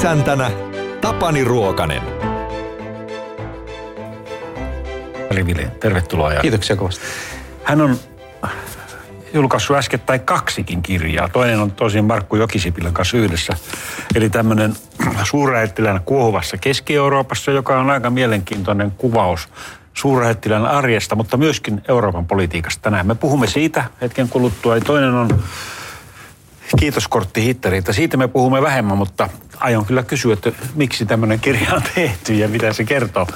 Isäntänä Tapani Ruokanen. Ari Vilén, tervetuloa. Kiitoksia kovasti. Hän on julkaissut äskettäin 2 kirjaa. Toinen on tosin Markku Jokisipilän kanssa yhdessä. Eli tämmöinen suurlähettilään kuohuvassa Keski-Euroopassa, joka on aika mielenkiintoinen kuvaus suurlähettilään arjesta, mutta myöskin Euroopan politiikasta. Tänään me puhumme siitä hetken kuluttua. Ja toinen on Kiitoskortti Hitleriltä. Siitä me puhumme vähemmän, mutta aion kyllä kysyä, että miksi tämmöinen kirja on tehty ja mitä se kertoo.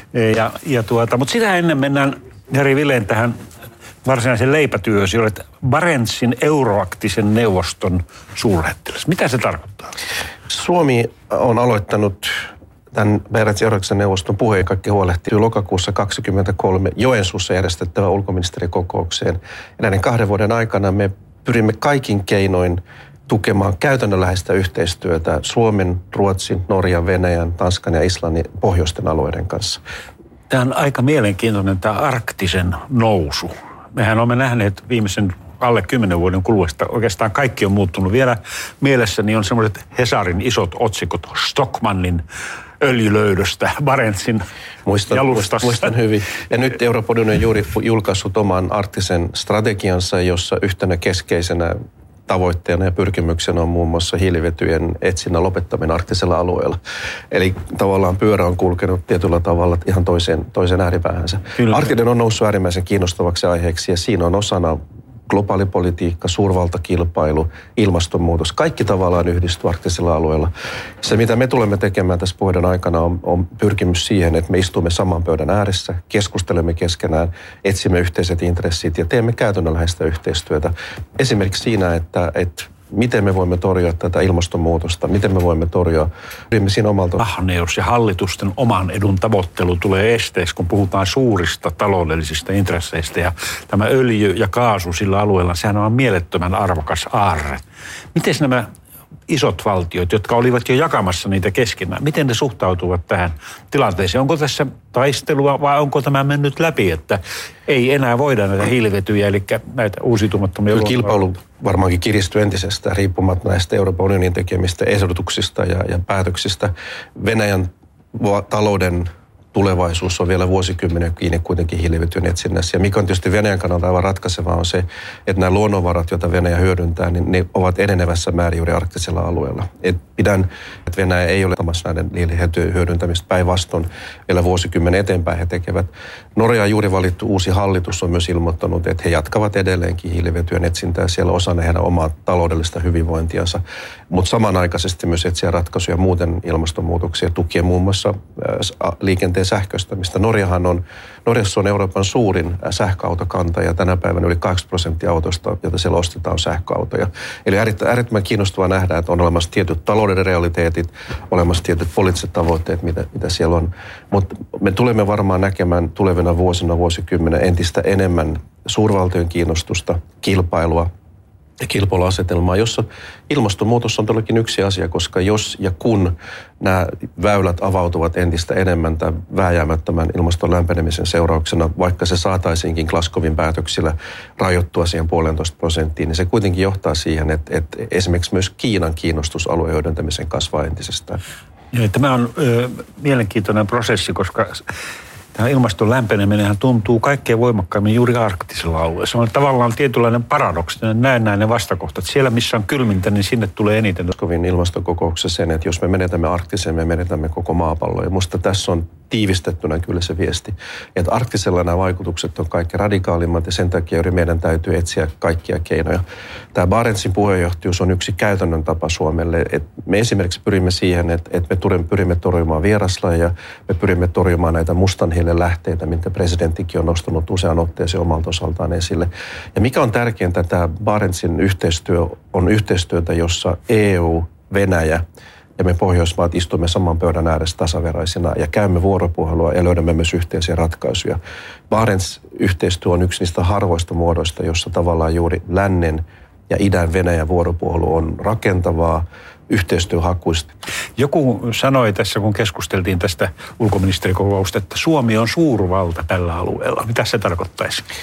Mutta sitä ennen mennään, Ari Vilén, tähän varsinaisen leipätyösi. Olet Barentsin euroarktisen neuvoston suurlähettiläs. Mitä se tarkoittaa? Suomi on aloittanut tämän Barentsin euroarktisen neuvoston puheenjohtaja huolehtii lokakuussa 2023 Joensuussa järjestettävään ulkoministerikokoukseen. Ja näiden 2 vuoden aikana me pyrimme kaikin keinoin tukemaan käytännönläheistä yhteistyötä Suomen, Ruotsin, Norjan, Venäjän, Tanskan ja Islannin pohjoisten alueiden kanssa. Tämä on aika mielenkiintoinen tämä arktisen nousu. Mehän olemme nähneet viimeisen alle 10 vuoden kuluessa, oikeastaan kaikki on muuttunut. Vielä mielessäni on semmoiset Hesarin isot otsikot Stockmannin öljylöydöstä Barentsin jalustassa. Muistan hyvin. Ja nyt Euroopan unioni on juuri julkaissut oman arktisen strategiansa, jossa yhtenä keskeisenä tavoitteena ja pyrkimyksenä on muun muassa hiilivetyjen etsinnän lopettaminen arktisella alueella. Eli tavallaan pyörä on kulkenut tietyllä tavalla ihan toiseen ääripäähänsä. Arktinen on noussut äärimmäisen kiinnostavaksi aiheeksi ja siinä on osana globaalipolitiikka, suurvaltakilpailu, ilmastonmuutos. Kaikki tavallaan yhdistyy arktisella alueella. Se, mitä me tulemme tekemään tässä vuoden aikana, on pyrkimys siihen, että me istumme saman pöydän ääressä, keskustelemme keskenään, etsimme yhteiset intressit ja teemme käytännönläheistä yhteistyötä. Esimerkiksi siinä, että miten me voimme torjua tätä ilmastonmuutosta, miten me voimme torjua, pyrimme siinä omalta. Ahneus ja hallitusten oman edun tavoittelu tulee esteeksi, kun puhutaan suurista taloudellisista intresseistä. Ja tämä öljy ja kaasu sillä alueella, sehän on mielettömän arvokas aarre. Miten nämä isot valtiot, jotka olivat jo jakamassa niitä keskenään, miten ne suhtautuvat tähän tilanteeseen? Onko tässä taistelua vai onko tämä mennyt läpi, että ei enää voida näitä hiilivetyjä, eli näitä uusiutumattomia? Kilpailu varmaankin kiristyy entisestään riippumatta näistä Euroopan unionin tekemistä ehdotuksista ja päätöksistä. Venäjän talouden tulevaisuus on vielä vuosikymmenen kiinni kuitenkin hiilivetyjen etsinnässä. Ja mikä on tietysti Venäjän kannalta aivan ratkaisevaa on se, että nämä luonnonvarat, joita Venäjä hyödyntää, niin ne ovat enenevässä määrin juuri arktisella alueella. Pidän, että Venäjä ei ole tamassa näiden hiilivetyjen hyödyntämistä päinvastoin vielä vuosikymmenen eteenpäin he tekevät. Norja juuri valittu uusi hallitus on myös ilmoittanut, että he jatkavat edelleenkin hiilivetyjen etsintää siellä osana heidän omaa taloudellista hyvinvointiansa, mutta samanaikaisesti myös etsiä ratkaisuja muuten ilmastonmuutoksia tukien muun muassa liikenteen sähköistämistä. Norjassa on Euroopan suurin sähköautokanta ja tänä päivänä yli 80% autosta, joita siellä ostetaan, on sähköautoja. Eli äärettömän kiinnostavaa nähdä, että on olemassa tietyt talouden realiteetit, olemassa tietyt poliittiset tavoitteet, mitä siellä on. Mutta me tulemme varmaan näkemään tulevina vuosina, vuosikymmenen entistä enemmän suurvaltojen kiinnostusta, kilpailua ja kilpailuasetelmaa, jossa ilmastonmuutos on todellakin yksi asia, koska jos ja kun nämä väylät avautuvat entistä enemmän tämän vääjäämättömän ilmaston lämpenemisen seurauksena, vaikka se saataisiinkin Glasgowin päätöksillä rajoittua siihen 1,5%, niin se kuitenkin johtaa siihen, että esimerkiksi myös Kiinan kiinnostus alueen hyödyntämisen kasvaa entisestään. Ja tämä on mielenkiintoinen prosessi, koska tämä ilmaston lämpeneminen tuntuu kaikkein voimakkaimmin juuri arktisella alueella. Se on tavallaan tietynlainen paradoksi, näennäinen vastakohta. Siellä, missä on kylmintä, niin sinne tulee eniten. Kovin ilmastokokouksessa sen, että jos me menetämme arktiseen, me menetämme koko maapallon. Ja musta tässä on tiivistettynä kyllä se viesti, että arktisella nämä vaikutukset on kaikki radikaalimmat ja sen takia juuri meidän täytyy etsiä kaikkia keinoja. Tämä Barentsin puheenjohtajuus on yksi käytännön tapa Suomelle. Että me esimerkiksi pyrimme siihen, että me pyrimme torjumaan vieraslajeja, me pyrimme torjumaan näitä mustan hiilen lähteitä, minkä presidenttikin on nostanut usean otteeseen omalta osaltaan esille. Ja mikä on tärkeintä, tämä Barentsin yhteistyö on yhteistyötä, jossa EU, Venäjä ja me Pohjoismaat istumme saman pöydän ääressä tasaveroisina ja käymme vuoropuhelua ja löydämme myös yhteisiä ratkaisuja. Barents-yhteistyö on yksi niistä harvoista muodoista, jossa tavallaan juuri lännen ja idän Venäjän vuoropuhelu on rakentavaa, yhteistyöhakuista. Joku sanoi tässä, kun keskusteltiin tästä ulkoministerikokousta, että Suomi on suurvalta tällä alueella. Mitä se tarkoittaisi?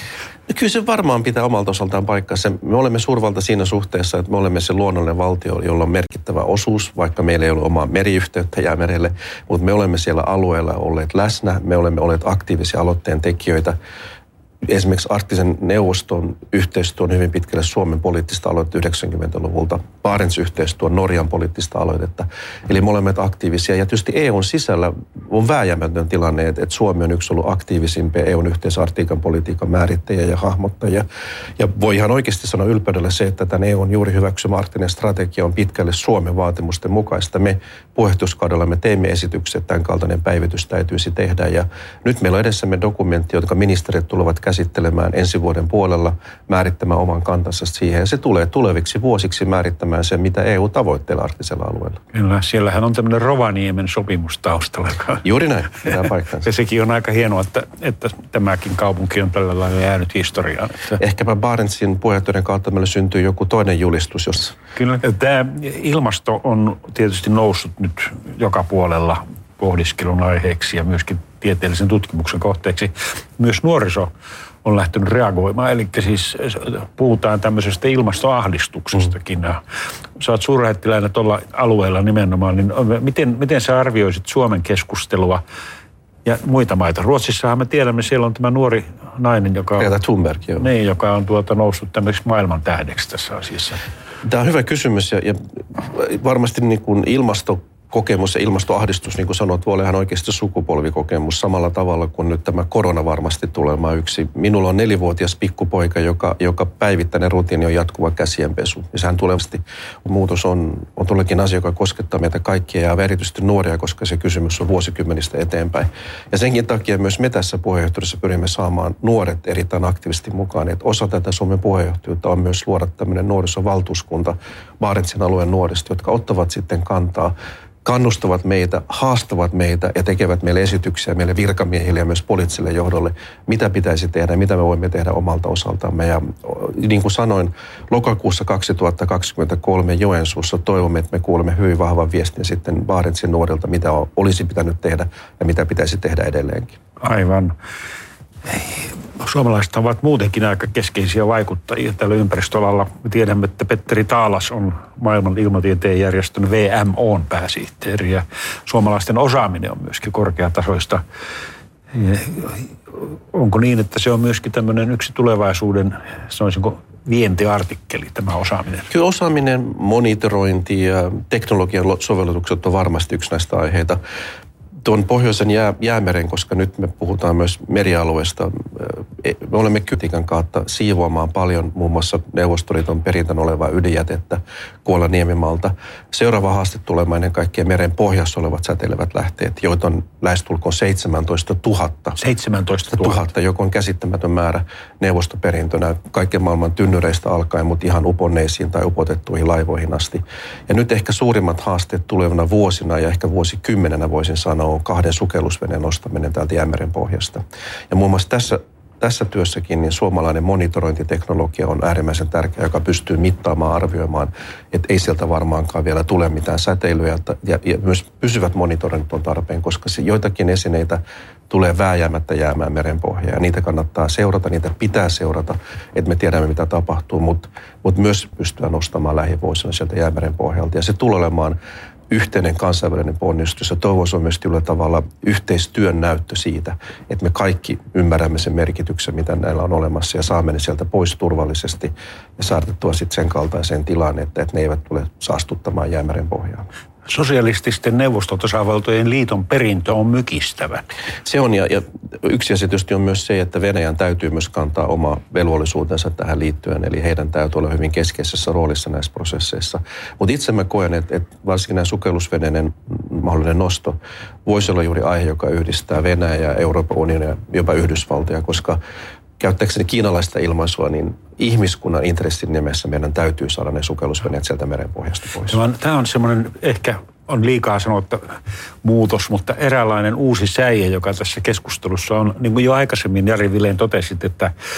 Kyllä se varmaan pitää omalta osaltaan paikkansa. Me olemme suurvalta siinä suhteessa, että me olemme se luonnollinen valtio, jolla on merkittävä osuus, vaikka meillä ei ole omaa meriyhteyttä Jäämerelle, mutta me olemme siellä alueella olleet läsnä, me olemme olleet aktiivisia aloitteen tekijöitä. Esimerkiksi Arktisen neuvoston yhteistyö on hyvin pitkälle Suomen poliittista aloitetta 90-luvulta. Barents-yhteistyö on Norjan poliittista aloitetta. Eli me olemme aktiivisia. Ja tietysti EUn sisällä on vääjäämätön tilanne, että Suomi on yksi ollut aktiivisimpia EUn yhteisarktiikan politiikan määrittäjiä ja hahmottajia. Ja voi ihan oikeasti sanoa ylpeydellä se, että tämän EUn juuri hyväksymä arktinen strategia on pitkälle Suomen vaatimusten mukaista. Me puheenjohtajuuskaudella me teimme esitykset, että tämän kaltainen päivitys täytyisi tehdä. Ja nyt meillä on edessämme dokumentti, jotka ministerit tulevat käsittelemään ensi vuoden puolella, määrittämään oman kantansa siihen. Ja se tulee tuleviksi vuosiksi määrittämään sen, mitä EU tavoittelee arktisella alueella. Kyllä, siellähän on tämmöinen Rovaniemen sopimus taustalla. Juuri näin, pitää paikkansa. Ja sekin on aika hienoa, että tämäkin kaupunki on tällä lailla jäänyt historiaan. Ehkäpä Barentsin puheenjohtajan kautta meille syntyy joku toinen julistus, jos... Kyllä, tämä ilmasto on tietysti noussut nyt joka puolella pohdiskelun aiheeksi ja myöskin tieteellisen tutkimuksen kohteeksi. Myös nuoriso on lähtenyt reagoimaan, eli siis puhutaan tämmöisestä ilmastoahdistuksestakin. Sä oot suurlähettiläänä tuolla alueella nimenomaan, niin miten sä arvioisit Suomen keskustelua ja muita maita? Ruotsissahan me tiedämme, siellä on tämä nuori nainen, joka on, Greta Thunberg, joo. Niin, joka on noussut tämmöiseksi maailman tähdeksi tässä asiassa. Tämä on hyvä kysymys ja varmasti niin kuin ilmastokokemus ja ilmastoahdistus, niin kuin sanot, voi olla ihan oikeasti sukupolvikokemus samalla tavalla kuin nyt tämä korona varmasti tulemaan yksi. Minulla on 4-vuotias pikkupoika, joka päivittäinen rutiini on jatkuva käsienpesu. Ja sehän tulevasti muutos on todellakin asia, joka koskettaa meitä kaikkia ja erityisesti nuoria, koska se kysymys on vuosikymmenistä eteenpäin. Ja senkin takia myös me tässä puheenjohtajuudessa pyrimme saamaan nuoret erittäin aktiivisesti mukaan. Että osa tätä Suomen puheenjohtajuutta on myös luoda tämmöinen nuorisovaltuuskunta Barentsin alueen nuorista, jotka ottavat sitten kantaa, kannustavat meitä, haastavat meitä ja tekevät meille esityksiä meille virkamiehille ja myös poliittiselle johdolle, mitä pitäisi tehdä, mitä me voimme tehdä omalta osaltamme. Ja niin kuin sanoin, lokakuussa 2023 Joensuussa toivomme, että me kuulemme hyvin vahvan viestin sitten Barentsin nuorilta, mitä olisi pitänyt tehdä ja mitä pitäisi tehdä edelleenkin. Aivan. Suomalaiset ovat muutenkin aika keskeisiä vaikuttajia tällä ympäristöalalla. Me tiedämme, että Petteri Taalas on maailman ilmatieteen järjestön WMO:n pääsihteeri ja suomalaisten osaaminen on myöskin korkeatasoista. Onko niin, että se on myöskin tämmöinen yksi tulevaisuuden, sanoisinko, vientiartikkeli, tämä osaaminen? Kyllä osaaminen, monitorointi ja teknologian sovellutukset on varmasti yksi näistä aiheita. Tuon pohjoisen jäämeren, koska nyt me puhutaan myös merialueesta. Me olemme Kytikan kautta siivoamaan paljon muun muassa Neuvostoliiton perintön olevaa ydinjätettä Kuola-Niemimaalta. Seuraava haaste tulee ennen kaikkea meren pohjassa olevat säteilevät lähteet, joita on lähestulkoon 17 000. 17 000, joka on käsittämätön määrä neuvostoperintönä kaiken maailman tynnyreistä alkaen, mutta ihan uponneisiin tai upotettuihin laivoihin asti. Ja nyt ehkä suurimmat haasteet tulevana vuosina ja ehkä vuosikymmenenä voisin sanoa, on 2 sukellusveneen nostaminen täältä Jäämeren pohjasta. Ja muun muassa tässä työssäkin niin suomalainen monitorointiteknologia on äärimmäisen tärkeä, joka pystyy mittaamaan, arvioimaan, että ei sieltä varmaankaan vielä tule mitään säteilyä ja myös pysyvät monitoroinnit on tarpeen, koska joitakin esineitä tulee vääjäämättä jäämään merenpohjaan ja niitä kannattaa seurata, niitä pitää seurata, että me tiedämme mitä tapahtuu, mutta myös pystyä nostamaan lähivuosina sieltä Jäämeren pohjalta ja se tulee olemaan yhteinen kansainvälinen ponnistus ja toivoisin myös tietyllä tavalla yhteistyön näyttö siitä, että me kaikki ymmärrämme sen merkityksen, mitä näillä on olemassa ja saamme ne sieltä pois turvallisesti ja saatettua sitten sen kaltaiseen tilaan, että ne eivät tule saastuttamaan Jäämeren pohjaa. Sosialististen neuvostotasavaltojen liiton perintö on mykistävä. Se on ja yksi asia tietysti on myös se, että Venäjän täytyy myös kantaa oma velvollisuutensa tähän liittyen, eli heidän täytyy olla hyvin keskeisessä roolissa näissä prosesseissa. Mutta itse mä koen, että varsinkin nämä sukellusveneiden mahdollinen nosto voisi olla juuri aihe, joka yhdistää Venäjää, Euroopan unionia ja jopa Yhdysvaltoja, koska käyttääkseni kiinalaista ilmaisua, niin ihmiskunnan intressin nimessä meidän täytyy saada ne sukellusveneet sieltä merenpohjasta pois. Tämä on semmoinen, ehkä on liikaa sanottu muutos, mutta eräänlainen uusi säie, joka tässä keskustelussa on, niin kuin jo aikaisemmin Jari Vilén totesit, että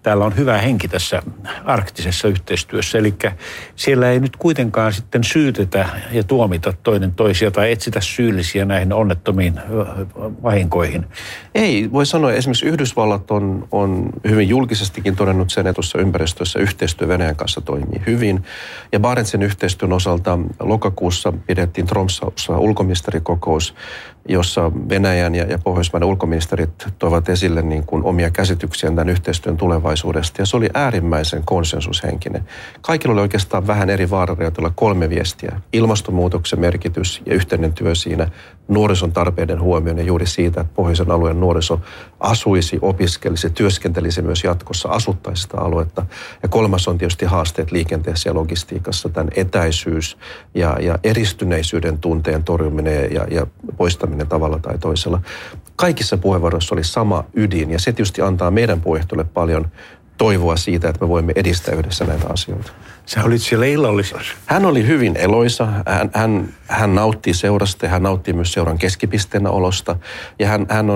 täällä on hyvä henki tässä arktisessa yhteistyössä. Eli siellä ei nyt kuitenkaan sitten syytetä ja tuomita toinen toisia tai etsitä syyllisiä näihin onnettomiin vahinkoihin. Ei, voi sanoa, että esimerkiksi Yhdysvallat on hyvin julkisestikin todennut sen, että tuossa ympäristössä yhteistyö Venäjän kanssa toimii hyvin. Ja Barentsin yhteistyön osalta lokakuussa pidettiin Tromssassa ulkoministerikokous, jossa Venäjän ja Pohjoismaiden ulkoministerit toivat esille niin kuin omia käsityksiä tämän yhteistyön tulevaisuudesta. Ja se oli äärimmäisen konsensushenkinen. Kaikilla oli oikeastaan vähän eri vaarareitilla 3 viestiä. Ilmastonmuutoksen merkitys ja yhteinen työ siinä, nuorison tarpeiden huomioon juuri siitä, että pohjoisen alueen nuoriso asuisi, opiskelisi, työskentelisi myös jatkossa, asuttaisi sitä aluetta. Ja 3. on tietysti haasteet liikenteessä ja logistiikassa, tämän etäisyys ja eristyneisyyden tunteen torjuminen ja poistaminen tavalla tai toisella. Kaikissa puheenvuoroissa oli sama ydin ja se tietysti antaa meidän puheenjohtajalle paljon toivoa siitä, että me voimme edistää yhdessä näitä asioita. Sä olit siellä illallisessa. Hän oli hyvin eloisa. Hän nauttii seurasta ja hän nauttii myös seuran keskipisteenä olosta. Ja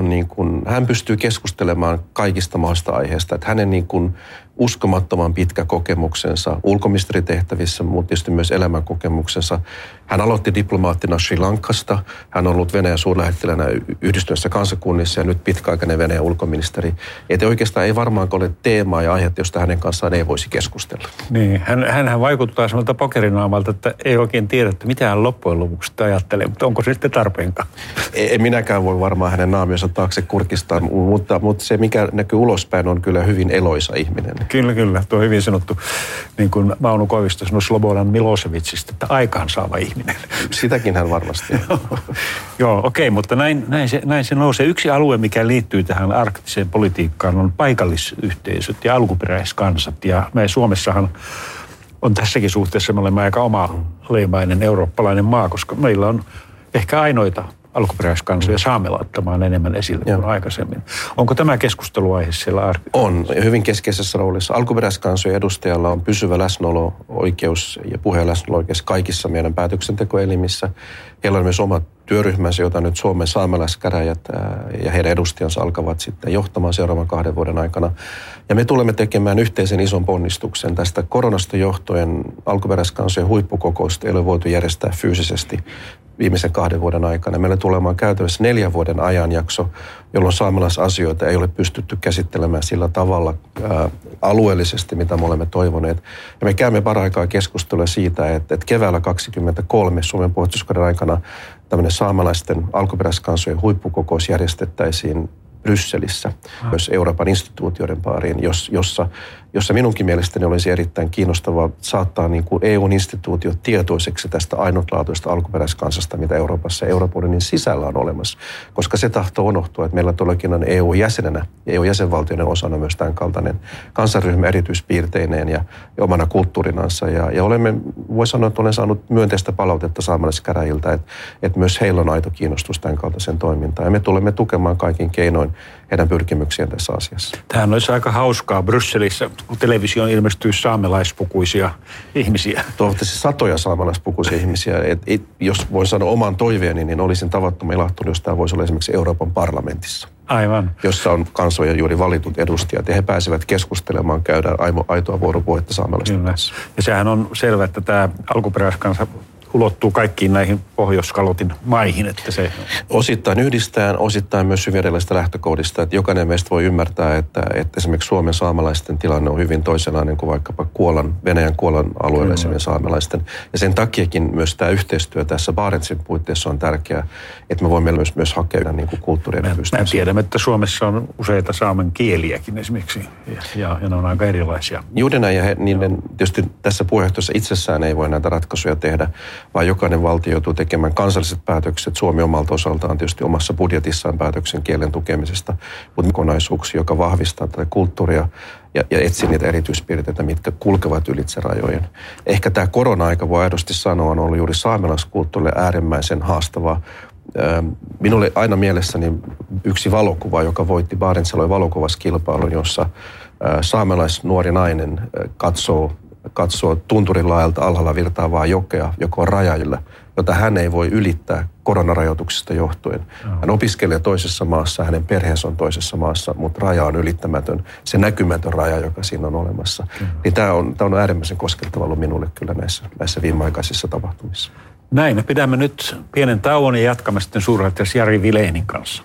hän pystyy keskustelemaan kaikista mahdollisista aiheista. Että hänen niin kuin uskomattoman pitkä kokemuksensa ulkoministeritehtävissä, mutta tietysti myös elämänkokemuksensa. Hän aloitti diplomaattina Sri Lankasta. Hän on ollut Venäjän suurlähettilänä Yhdistyneissä kansakunnissa ja nyt pitkäaikainen Venäjän ulkoministeri. Että oikeastaan ei varmaan ole teemaa ja aihetta, josta hänen kanssaan ei voisi keskustella. Niin, hänhän vaikuttaa semmoilta pokerinaamalta, että ei oikein tiedä, että mitä hän loppujen lopuksi ajattelee, mutta onko se sitten tarpeenkaan? En minäkään voi varmaan hänen naamionsa taakse kurkistaa, mutta se mikä näkyy ulospäin on kyllä hyvin eloisa ihminen. Kyllä. Tuo on hyvin sanottu, niin kuin Mauno Koivisto sanoi Slobodan Milosevicista, että aikaansaava ihminen. Sitäkin hän varmasti on. Joo, okei, mutta näin se nousee. Yksi alue, mikä liittyy tähän arktiseen politiikkaan, on paikallisyhteisöt ja alkuperäiskansat. Ja me Suomessahan on tässäkin suhteessa, me olemme aika omaleimainen eurooppalainen maa, koska meillä on ehkä ainoita alkuperäiskansoja saamelaittamaan enemmän esille kuin aikaisemmin. Onko tämä keskusteluaihe siellä On, hyvin keskeisessä roolissa. Alkuperäiskansojen edustajalla on pysyvä läsnäolo-oikeus ja puheen läsnäolo-oikeus kaikissa meidän päätöksentekoelimissä. Heillä on myös oma työryhmänsä, jota nyt Suomen saamelaiskäräjät ja heidän edustajansa alkavat sitten johtamaan seuraavan 2 vuoden aikana. Ja me tulemme tekemään yhteisen ison ponnistuksen. Tästä koronasta johtuen alkuperäiskansojen huippukokousta ei ole voitu järjestää fyysisesti viimeisen 2 vuoden aikana. Meillä tulemaan käytännössä 4 vuoden ajanjakso, jolloin saamelaisasioita ei ole pystytty käsittelemään sillä tavalla alueellisesti, mitä me olemme toivoneet. Ja me käymme paraikaa keskustelua siitä, että keväällä 2023 Suomen puheenjohtajuuskauden aikana tämmöinen saamelaisten alkuperäiskansojen huippukokous järjestettäisiin Brysselissä, myös Euroopan instituutioiden pariin, jossa minunkin mielestäni olisi erittäin kiinnostavaa saattaa niin kuin EU-instituutiot tietoiseksi tästä ainutlaatuista alkuperäiskansasta, mitä Euroopassa ja Euroopan unionin sisällä on olemassa. Koska se tahtoo unohtua, että meillä todellakin on EU-jäsenenä ja EU-jäsenvaltioiden osana myös tämän kaltainen kansanryhmä erityispiirteineen ja omana kulttuurinansa. Ja voi sanoa, että olen saanut myönteistä palautetta saamelaiskäräjiltä, että myös heillä on aito kiinnostus tämän kaltaisen toimintaan. Ja me tulemme tukemaan kaikin keinoin heidän pyrkimyksiään tässä asiassa. Tämähän olisi aika hauskaa Brysselissä, kun televisioon ilmestyy saamelaispukuisia ihmisiä. Toivottavasti satoja saamelaispukuisia ihmisiä. Jos voin sanoa oman toiveeni, niin olisin tavattoman ilahtunut, jos tämä voisi olla esimerkiksi Euroopan parlamentissa. Aivan. Jossa on kansoja juuri valitut edustajat ja he pääsevät keskustelemaan, käydään aitoa vuoropuhetta saamelaisten kanssa. Ja sehän on selvä, että tämä alkuperäiskansa ulottuu kaikkiin näihin Pohjois-Kalotin maihin, että se osittain yhdistään, osittain myös hyvin erilaisista lähtökohdista, että jokainen meistä voi ymmärtää, että esimerkiksi Suomen saamelaisten tilanne on hyvin toisenlainen kuin vaikkapa Venäjän Kuolan alueella esimerkiksi saamelaisten. Ja sen takiakin myös tämä yhteistyö tässä Barentsin puitteissa on tärkeää, että me voimme myös hakea niin kuin kulttuurien Me tiedämme, että Suomessa on useita saamen kieliäkin esimerkiksi, ja ne on aika erilaisia. Juuri näin, ja niiden tietysti tässä puheenjohtajassa itsessään ei voi näitä ratkaisuja tehdä, vaan jokainen valtio joutuu tekemään kansalliset päätökset. Suomi omalta osaltaan tietysti omassa budjetissaan päätöksen kielen tukemisesta, mutta kokonaisuuksia, joka vahvistaa tätä kulttuuria ja etsii niitä erityispiirteitä, mitkä kulkevat ylitse rajojen. Ehkä tämä korona-aika, voi aidosti sanoa, on ollut juuri saamelaiskulttuurille äärimmäisen haastavaa. Minulle aina mielessäni yksi valokuva, joka voitti Barentsalon valokuvaskilpailun, jossa saamelaisnuori nainen katsoo katsoo tunturin laajalta alhaalla virtaavaa jokea, joka on rajalla, jota hän ei voi ylittää koronarajoituksista johtuen. Hän opiskelee toisessa maassa, hänen perheensä on toisessa maassa, mutta raja on ylittämätön, se näkymätön raja, joka siinä on olemassa. Niin tämä on äärimmäisen koskettava ollut minulle kyllä näissä viimeaikaisissa tapahtumissa. Näin, me pidämme nyt pienen tauon ja jatkamme sitten suurlähettiläs Jari Vilénin kanssa.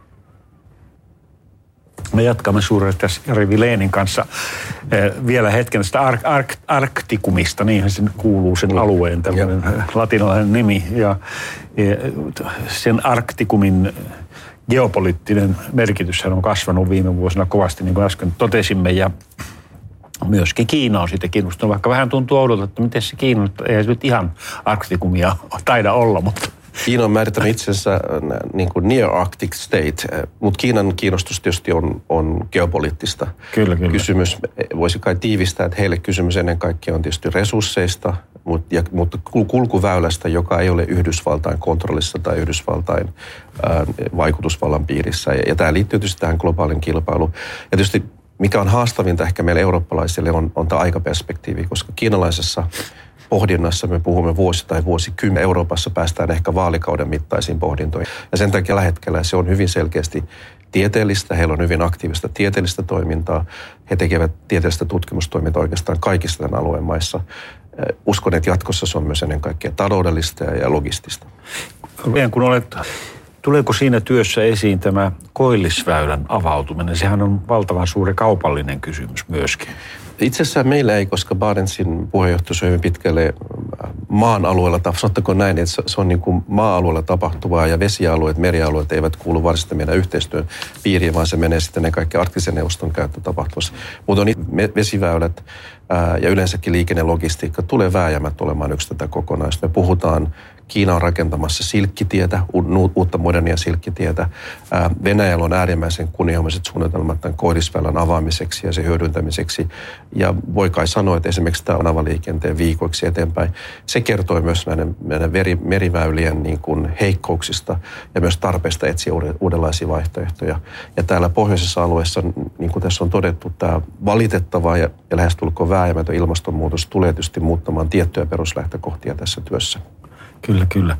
Me jatkamme suurlähettiläs Jari Vilénin kanssa vielä hetken tästä Arktikumista, niinhän sen kuuluu sen alueen tällainen latinalainen nimi. Ja sen Arktikumin geopoliittinen merkitys on kasvanut viime vuosina kovasti, niin kuin äsken totesimme, ja myöskin Kiina on siitä kiinnostunut, vaikka vähän tuntuu oudolta, että miten se Kiina, ei se nyt ihan Arktikumia taida olla, mutta Kiina on määritellyt itsensä niin kuin near Arctic state, mutta Kiinan kiinnostus tietysti on geopoliittista. Kyllä. Kysymys, voisi kai tiivistää, että heille kysymys ennen kaikkea on tietysti resursseista, mutta kulkuväylästä, joka ei ole Yhdysvaltain kontrollissa tai Yhdysvaltain vaikutusvallan piirissä. Ja tämä liittyy tietysti tähän globaalin kilpailuun. Ja tietysti mikä on haastavinta ehkä meille eurooppalaisille on tämä aikaperspektiivi, koska kiinalaisessa pohdinnassa me puhumme vuosi tai vuosikymmen. Euroopassa päästään ehkä vaalikauden mittaisiin pohdintoihin. Ja sen takia tällä hetkellä se on hyvin selkeästi tieteellistä. Heillä on hyvin aktiivista tieteellistä toimintaa. He tekevät tieteellistä tutkimustoimintaa oikeastaan kaikissa tämän alueen maissa. Uskon, että jatkossa se on myös ennen kaikkea taloudellista ja logistista. Tuleeko siinä työssä esiin tämä Koillisväylän avautuminen? Sehän on valtavan suuri kaupallinen kysymys myöskin. Itse asiassa meillä ei, koska Barentsin puheenjohtajuus on hyvin pitkälle maan alueella, sanottakoon näin, että se on niin kuin maa-alueella tapahtuvaa ja vesialueet, merialueet eivät kuulu varsinaisesti meidän yhteistyön piiriin, vaan se menee sitten ne kaikki arktisen neuvoston käyttö tapahtuvassa. Mutta on vesiväylät ja yleensäkin liikennelogistiikka tulee vääjäämättä olemaan yksi tätä kokonaisuutta. Me puhutaan, Kiina on rakentamassa silkkitietä, uutta modernia silkkitietä. Venäjällä on äärimmäisen kunnianhimoiset suunnitelmat tämän Koillisväylän avaamiseksi ja sen hyödyntämiseksi. Ja voi kai sanoa, että esimerkiksi tämä on avaliikenteen viikoiksi eteenpäin. Se kertoo myös näiden meriväylien niin kuin heikkouksista ja myös tarpeesta etsiä uudenlaisia vaihtoehtoja. Ja täällä pohjoisessa alueessa, niin kuin tässä on todettu, tämä valitettava ja lähestulkoon vääjäämätön ilmastonmuutos tulee tietysti muuttamaan tiettyjä peruslähtökohtia tässä työssä. Kyllä.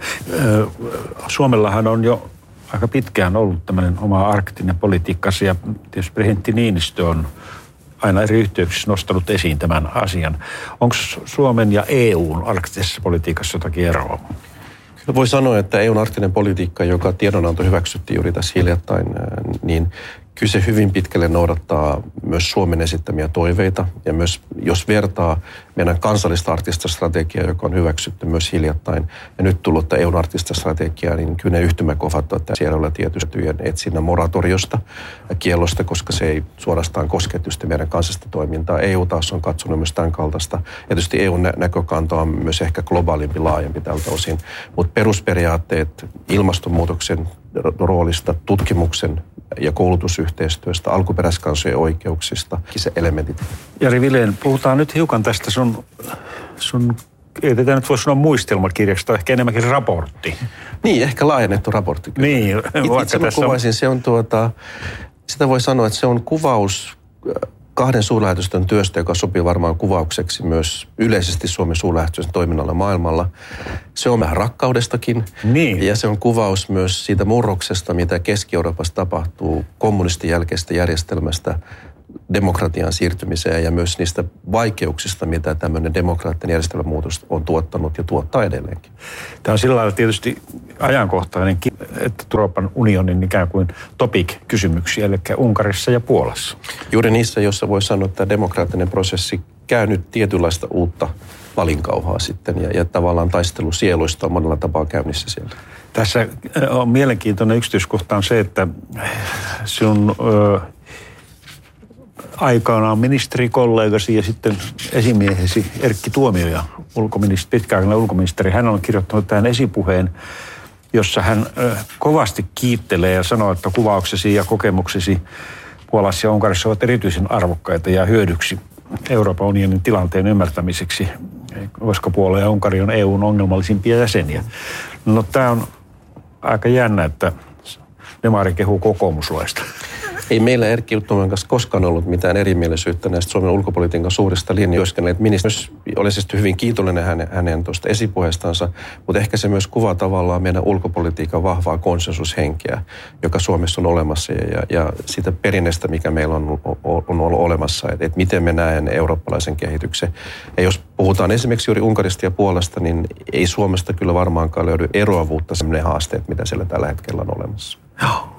Suomellahan on jo aika pitkään ollut tämmöinen oma arktinen politiikkansa ja tietysti presidentti Niinistö on aina eri yhteyksissä nostanut esiin tämän asian. Onko Suomen ja EUn arktisessa politiikassa jotakin eroa? Voi sanoa, että EUn arktinen politiikka, joka tiedonanto hyväksyttiin juuri tässä hiljattain, niin kyllä se hyvin pitkälle noudattaa myös Suomen esittämiä toiveita. Ja myös jos vertaa meidän kansallista arktista strategiaa, joka on hyväksytty myös hiljattain, ja nyt tullutta EUn arktista strategiaa, niin kyllä ne yhtymäkohdat on siellä olla tietysti etsinnän moratoriosta ja kiellosta, koska se ei suorastaan koske tietysti meidän kansallista toimintaa. EU taas on katsonut myös tämän kaltaista. Ja tietysti EUn näkökanta on myös ehkä globaalimpi, laajempi tältä osin. Mutta perusperiaatteet ilmastonmuutoksen roolista, tutkimuksen ja koulutusyhteistyöstä, alkuperäiskansojen oikeuksista, se elementit. Jari Vilén, puhutaan nyt hiukan tästä sun ei tätä nyt voi sanoa muistelmakirjaksi, tai ehkä enemmänkin raportti. Niin, ehkä laajennettu raportti. Kyllä. Niin, itse mä kuvaisin, se on sitä voi sanoa, että se on kuvaus kahden suurlähetystön työstä, joka sopii varmaan kuvaukseksi myös yleisesti Suomen suurlähetystön toiminnalla maailmalla. Se on vähän rakkaudestakin. Niin. Ja se on kuvaus myös siitä murroksesta, mitä Keski-Euroopassa tapahtuu kommunistin jälkeistä järjestelmästä demokratian siirtymiseen ja myös niistä vaikeuksista, mitä tämmöinen demokraattinen järjestelmämuutos on tuottanut ja tuottaa edelleenkin. Tämä on sillä lailla tietysti ajankohtainen, että Euroopan unionin ikään kuin topic-kysymyksiä, eli Unkarissa ja Puolassa. Juuri niissä, joissa voi sanoa, että demokraattinen prosessi käy nyt tietynlaista uutta valinkauhaa sitten ja tavallaan taistelu sieluista on monella tapaa käynnissä siellä. Tässä on mielenkiintoinen yksityiskohta on se, että sinun aikanaan ministerikollegasi ja sitten esimiehesi Erkki Tuomioja, pitkäaikainen ulkoministeri, hän on kirjoittanut tämän esipuheen, jossa hän kovasti kiittelee ja sanoo, että kuvauksesi ja kokemuksesi Puolassa ja Unkarissa ovat erityisen arvokkaita ja hyödyksi Euroopan unionin tilanteen ymmärtämiseksi, koska Puola ja Unkari on EUn ongelmallisimpia jäseniä. No tämä on aika jännä, että demari kehuu kokoomuslaista. Ei meillä Erkki Uttumaan kanssa koskaan ollut mitään erimielisyyttä näistä Suomen ulkopolitiikan suurista linjoista. Myös olen siis hyvin kiitollinen hänen tuosta esipuheestansa, mutta ehkä se myös kuvaa tavallaan meidän ulkopolitiikan vahvaa konsensushenkeä, joka Suomessa on olemassa ja sitä perinnettä, mikä meillä on ollut olemassa, että miten me näen eurooppalaisen kehityksen. Ja jos puhutaan esimerkiksi juuri Unkarista ja Puolasta, niin ei Suomesta kyllä varmaankaan löydy eroavuutta sellainen haasteet, mitä siellä tällä hetkellä on olemassa. Joo.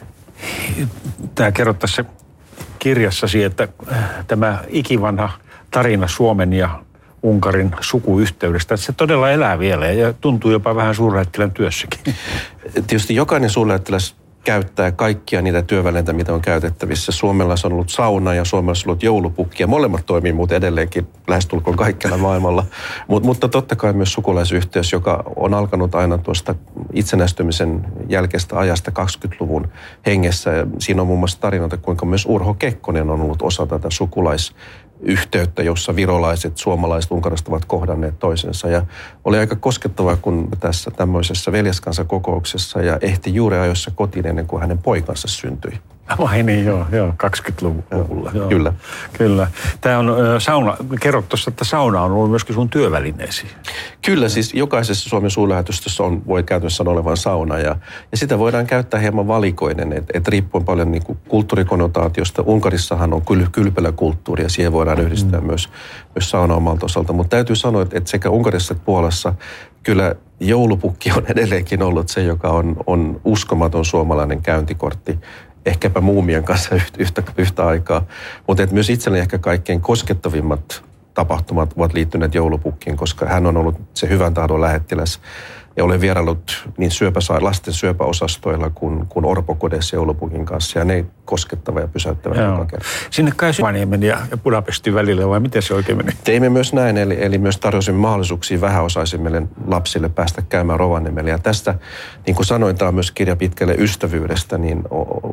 Tämä kerrot tässä kirjassasi, että tämä ikivanha tarina Suomen ja Unkarin sukuyhteydestä, että se todella elää vielä ja tuntuu jopa vähän suurlähettilän työssäkin. Tietysti jokainen suurlähettiläs käyttää kaikkia niitä työvälineitä, mitä on käytettävissä. Suomella on ollut sauna ja Suomella on ollut joulupukki ja molemmat toimii muuten edelleenkin lähestulkoon kaikkialla maailmalla. Mutta totta kai myös sukulaisyhteys, joka on alkanut aina tuosta itsenäistymisen jälkeistä ajasta 20-luvun hengessä. Ja siinä on muun muassa tarinoita, kuinka myös Urho Kekkonen on ollut osa tätä sukulaisyhteyttä, jossa virolaiset, suomalaiset, unkarilaiset ovat kohdanneet toisensa. Ja oli aika koskettavaa, kun tässä tämmöisessä veljeskansakokouksessa ja ehti juuri ajoissa kotiin ennen kuin hänen poikansa syntyi. Vai niin, joo, 20-luvulla. Joo. Kyllä. Tämä on sauna, kerrot tuossa, että sauna on ollut myöskin sun työvälineesi. Kyllä, siis jokaisessa Suomen suurlähetystössä voi käytössä olevan sauna ja sitä voidaan käyttää hieman valikoinen, että riippuen paljon niin kuin kulttuurikonnotaatiosta. Unkarissahan on kylpyläkulttuuri ja siihen voidaan yhdistää myös sauna omalta osalta, mutta täytyy sanoa, että sekä Unkarissa että Puolassa kyllä joulupukki on edelleenkin ollut se, joka on uskomaton suomalainen käyntikortti. Ehkäpä muumien kanssa yhtä aikaa, mutta myös itselleni ehkä kaikkein koskettavimmat tapahtumat ovat liittyneet joulupukkiin, koska hän on ollut se hyvän tahdon lähettiläs. Ja olen vieraillut niin lasten syöpäosastoilla kuin orpokodeissa joulupukin kanssa. Ja ne koskettava ja pysäyttävä joka kerta. Sinne kai Rovaniemen ja Budapestin välillä, vai miten se oikein meni? Teimme myös näin, eli myös tarjosimme mahdollisuuksia vähäosaisimmille lapsille päästä käymään Rovaniemelle. Ja tästä, niin kuin sanoin, tämä on myös kirja pitkälle ystävyydestä, niin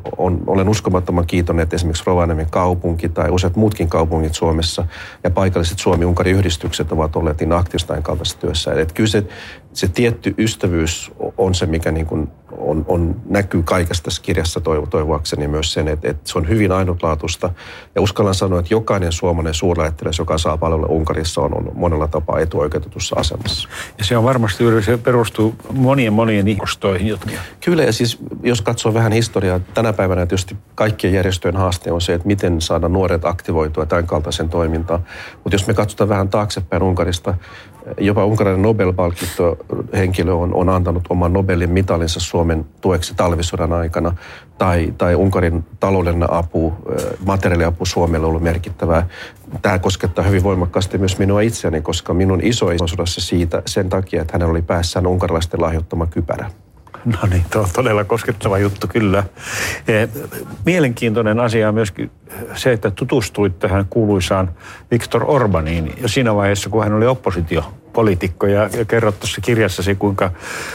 olen uskomattoman kiitollinen, että esimerkiksi Rovaniemen kaupunki tai useat muutkin kaupungit Suomessa ja paikalliset Suomi-Unkarin yhdistykset ovat olleet niin aktiivista tämän kaltaisessa työssä. Että kyllä se tietty ystävyys on se, mikä niin kuin näkyy kaikessa tässä kirjassa toivoakseni myös sen, että se on hyvin ainutlaatuista. Ja uskallan sanoa, että jokainen suomalainen suurlähettiläs, joka saa palvella Unkarissa, on monella tapaa etuoikeutetussa asemassa. Ja se on varmasti juuri, se perustuu monien ihmistoihin. Kyllä, ja siis jos katsoo vähän historiaa, tänä päivänä tietysti kaikkien järjestöjen haaste on se, että miten saada nuoret aktivoitua tämän kaltaisen toimintaan. Mutta jos me katsotaan vähän taaksepäin Unkarista, jopa unkarilainen Nobel-palkittu henkilö on antanut oman Nobelin mitalinsa Suomen tueksi talvisodan aikana, tai Unkarin taloudellinen apu, materiaaliapu Suomelle on ollut merkittävää. Tämä koskettaa hyvin voimakkaasti myös minua itseäni, koska minun iso sodassa siitä sen takia, että hänellä oli päässään unkarilaisten lahjoittama kypärä. No niin, tuo on todella koskettava juttu kyllä. Mielenkiintoinen asia on myöskin se, että tutustuit tähän kuuluisaan Viktor Orbániin jo siinä vaiheessa, kun hän oli oppositiopoliitikko ja kerrot tuossa kirjassasi, kuinka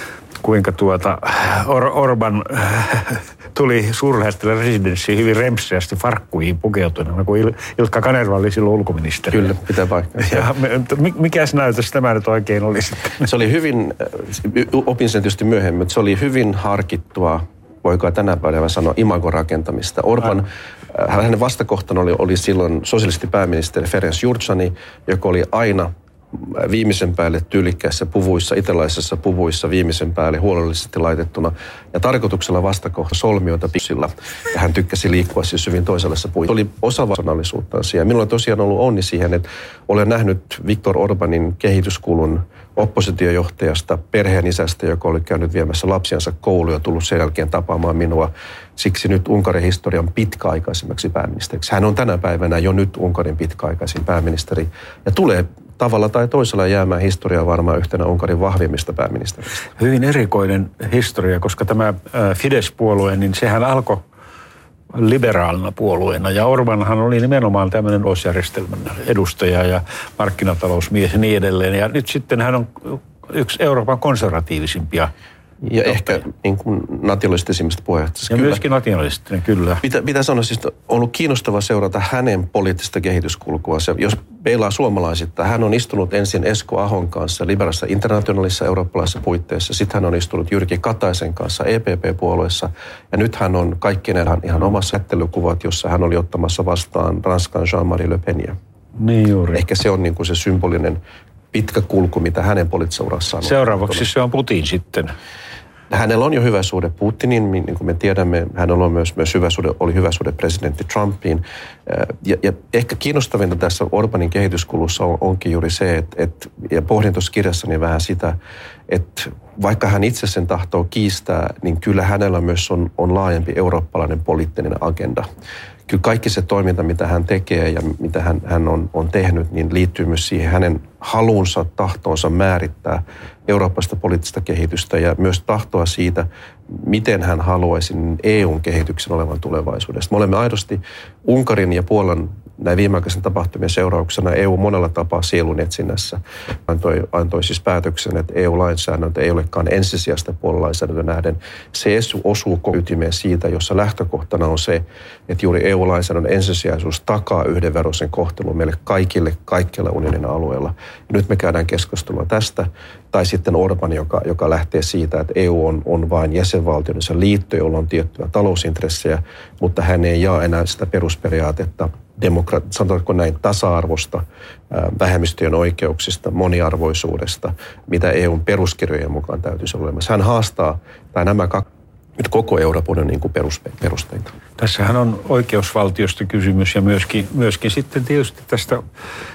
Orbán tuli suurlähettilän residenssiin hyvin rempseästi farkkuihin pukeutuneena, kun Ilkka Kanerva oli silloin ulkoministeri. Kyllä, pitää paikkansa. Ja mikäs näytös tämä nyt oikein oli sitten? Se oli hyvin, opin sen tietysti myöhemmin, mutta se oli hyvin harkittua, voiko tänä päivänä sanoa, imagon rakentamista. Orbán, hänen vastakohtana oli silloin sosialistipääministeri Ferenc Gyurcsány, joka oli aina viimeisen päälle tyylikkäissä puvuissa, italaisissa puvuissa viimeisen päälle huolellisesti laitettuna. Ja tarkoituksella vastakohta solmioita pissillä. Ja hän tykkäsi liikkua siis hyvin toisenlaisessa puissa. Se oli osa persoonallisuuttansa. Ja minulla on tosiaan ollut onni siihen, että olen nähnyt Viktor Orbánin kehityskulun oppositiojohtajasta, perheenisästä, joka oli käynyt viemässä lapsiansa kouluun ja tullut sen jälkeen tapaamaan minua. Siksi nyt Unkarin historian pitkäaikaisemmaksi pääministeriksi. Hän on tänä päivänä jo nyt Unkarin pitkäaikaisin pääministeri ja tulee tavalla tai toisella jäämään historiaa varmaan yhtenä Unkarin vahvimmista pääministeristä. Hyvin erikoinen historia, koska tämä Fidesz-puolue, niin sehän alkoi liberaalina puolueena. Ja Orbánhan oli nimenomaan tämmöinen OS-järjestelmän edustaja ja markkinatalousmies ja niin edelleen. Ja nyt sitten hän on yksi Euroopan konservatiivisimpia Ja ehkä niin kuin nationalistisimmista puheenjohtajista. Ja myöskin nationalistinen, kyllä. Pitää sanoa, siis on ollut kiinnostava seurata hänen poliittista kehityskulkua. Jos peilaa suomalaisittain, hän on istunut ensin Esko Ahon kanssa Liberassa Internationalissa eurooppalaisessa puitteissa. Sitten hän on istunut Jyrki Kataisen kanssa EPP-puolueessa. Ja nyt hän on kaikkien ihan omassa ajattelukuvat, jossa hän oli ottamassa vastaan Ranskan Jean-Marie Le Penia. Niin juuri. Ehkä se on niin kuin se symbolinen pitkä kulku, mitä hänen poliittisessa urassaan on. Seuraavaksi se on Putin sitten. Hänellä on jo hyvä suhde Putiniin, niin kuin me tiedämme. Hänellä on myös oli hyvä suhde presidentti Trumpiin. Ja ehkä kiinnostavinta tässä Orbanin kehityskulussa onkin juuri se, ja pohdin tuossa kirjassani vähän sitä, että vaikka hän itse sen tahtoo kiistää, niin kyllä hänellä myös on laajempi eurooppalainen poliittinen agenda. Kyllä kaikki se toiminta, mitä hän tekee ja mitä hän on tehnyt, niin liittyy myös siihen hänen halunsa, tahtoonsa määrittää eurooppalaista poliittista kehitystä ja myös tahtoa siitä, miten hän haluaisi EUn kehityksen olevan tulevaisuudessa. Me olemme aidosti Unkarin ja Puolan näin viimeaikaisen tapahtumien seurauksena EU monella tapaa sielun etsinnässä. Antoi siis päätöksen, että EU-lainsäädäntö ei olekaan ensisijaista puolalainsäädäntö nähden. Se osuu ytimeen siitä, jossa lähtökohtana on se, että juuri EU-lainsäädännön ensisijaisuus takaa yhdenveroisen kohtelun meille kaikilla unionin alueella. Ja nyt me käydään keskustelua tästä. Tai sitten Orban, joka lähtee siitä, että EU on vain jäsenvaltioidensa liitto, jolla on tiettyjä talousintressejä, mutta hän ei jaa enää sitä perusperiaatetta sanotaanko näin, tasa-arvosta, vähemmistöjen oikeuksista, moniarvoisuudesta, mitä EUn peruskirjojen mukaan täytyisi olla olemassa. Hän haastaa, tai nämä nyt koko Euroopan niin kuin perusteita. Tässähän on oikeusvaltiosta kysymys ja myöskin sitten tietysti tästä,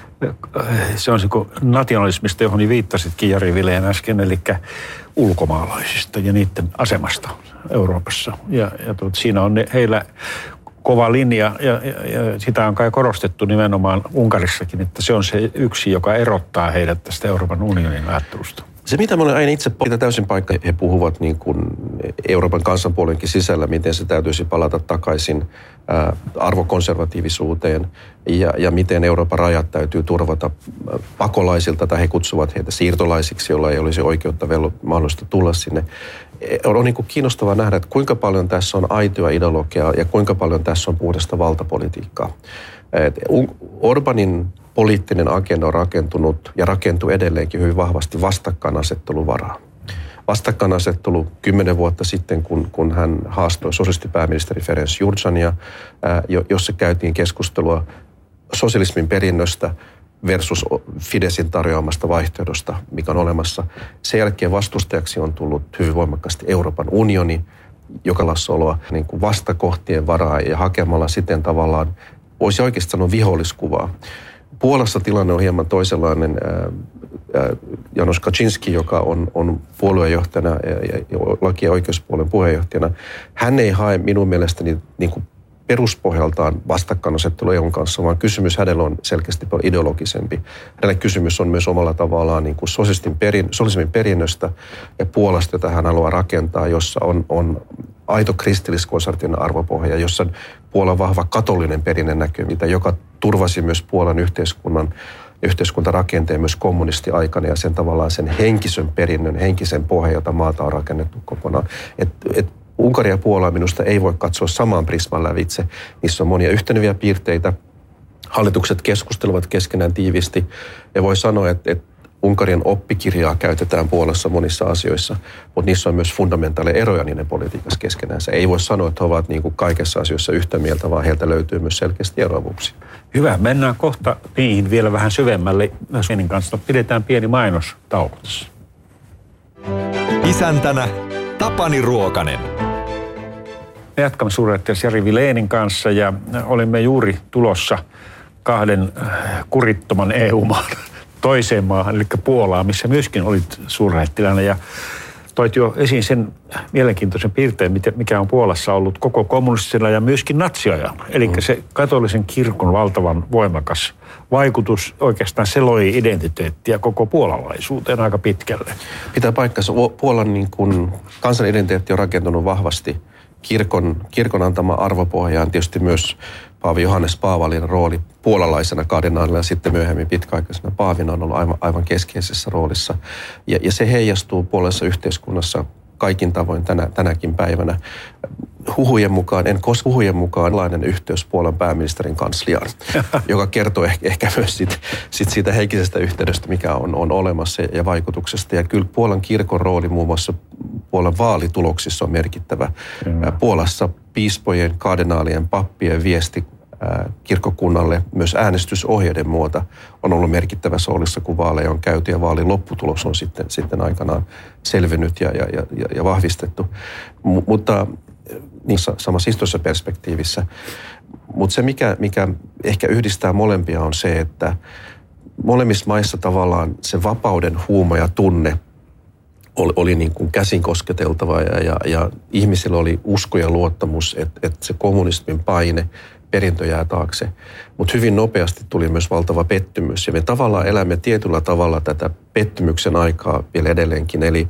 se on se nationalismista, johon viittasitkin Jari Vileen äsken, eli ulkomaalaisista ja niiden asemasta Euroopassa. Ja siinä on heillä kova linja ja sitä on kai korostettu nimenomaan Unkarissakin, että se on se yksi, joka erottaa heidät tästä Euroopan unionin ajattelusta. Se, mitä mä olen aina itse täysin paikka, he puhuvat niin kuin Euroopan kansanpuolenkin sisällä, miten se täytyisi palata takaisin arvokonservatiivisuuteen ja miten Euroopan rajat täytyy turvata pakolaisilta, tai he kutsuvat heitä siirtolaisiksi, joilla ei olisi oikeutta mahdollista tulla sinne. On niin kuin kiinnostavaa nähdä, että kuinka paljon tässä on aitoa ideologiaa ja kuinka paljon tässä on puhdasta valtapolitiikkaa. Orbanin poliittinen agenda on rakentunut ja rakentuu edelleenkin hyvin vahvasti vastakkainasettelun varaan. Vastakkainasettelu 10 vuotta sitten, kun hän haastoi sosialistipääministeri Ferenc Gyurcsanya, jossa käytiin keskustelua sosialismin perinnöstä versus Fidesin tarjoamasta vaihtoehdosta, mikä on olemassa. Sen jälkeen vastustajaksi on tullut hyvin voimakkaasti Euroopan unioni, joka oloa niin kuin vastakohtien varaa ja hakemalla siten tavallaan, voisi oikeasti sanoa viholliskuvaa. Puolassa tilanne on hieman toisenlainen. Janusz Kaczynski, joka on puoluejohtajana ja laki- ja oikeuspuolen puheenjohtajana, hän ei hae minun mielestäni niin kuin peruspohjaltaan vastakkainasettelu EUn kanssa, vaan kysymys hänellä on selkeästi paljon ideologisempi. Hänellä kysymys on myös omalla tavallaan niin kuin sosialismin perinnöstä ja Puolasta, jota hän haluaa rakentaa, jossa on aito kristilliskonservatiivinen arvopohja, jossa Puolan vahva katolinen perinne näkyy, joka turvasi myös Puolan yhteiskuntarakenteen myös kommunistiaikana ja sen tavallaan sen henkisen perinnön, henkisen pohjan, jota maata on rakennettu kokonaan. Unkari ja Puola minusta ei voi katsoa samaan prisman lävitse. Niissä on monia yhteneviä piirteitä. Hallitukset keskustelevat keskenään tiivisti. Ja voi sanoa, että Unkarin oppikirjaa käytetään Puolassa monissa asioissa, mutta niissä on myös fundamentaaleja eroja niiden politiikassa keskenään. Se ei voi sanoa, että he ovat niin kuin kaikessa asioissa yhtä mieltä, vaan heiltä löytyy myös selkeästi eroavuuksia. Hyvä, mennään kohta niihin vielä vähän syvemmälle. Menin kanssa pidetään pieni mainostauko tässä. Isäntänä Tapani Ruokanen. Me jatkamme suurlähettiläs Jari Vileenin kanssa ja olimme juuri tulossa kahden kurittoman EU-maan toiseen maahan, eli Puolaan, missä myöskin olit suurlähettiläänä ja toit jo esiin sen mielenkiintoisen piirteen, mikä on Puolassa ollut koko kommunistisella ja myöskin natsiajalla. Eli se katolisen kirkon valtavan voimakas vaikutus oikeastaan se loi identiteettiä koko puolalaisuuteen aika pitkälle. Pitää paikkansa. Puolan niin kuin kansan identiteetti on rakentunut vahvasti kirkon antama arvopohjaan. Tietysti myös Paavi Johannes Paavalin rooli puolalaisena kardinaalina ja sitten myöhemmin pitkäaikaisena paavina on ollut aivan keskeisessä roolissa. Ja se heijastuu puolalaisessa yhteiskunnassa kaikin tavoin tänäkin päivänä. Huhujen mukaan lainen yhteys Puolan pääministerin kansliaan, joka kertoo ehkä myös siitä heikisestä yhteydestä, mikä on olemassa ja vaikutuksesta. Ja kyllä Puolan kirkon rooli muun muassa Puolan vaalituloksissa on merkittävä. Puolassa piispojen, kardinaalien, pappien viesti kirkkokunnalle myös äänestysohjeiden muoto on ollut merkittävässä roolissa, kun vaaleja on käyty ja vaalin lopputulos on sitten aikanaan selvinnyt ja vahvistettu. Mutta niin samassa historiallisessa perspektiivissä. Mutta se, mikä ehkä yhdistää molempia, on se, että molemmissa maissa tavallaan se vapauden huuma ja tunne oli niin kuin käsin kosketeltava ja ihmisillä oli usko ja luottamus, että se kommunismin paine, perintö jää taakse. Mutta hyvin nopeasti tuli myös valtava pettymys ja me tavallaan elämme tietyllä tavalla tätä pettymyksen aikaa vielä edelleenkin. Eli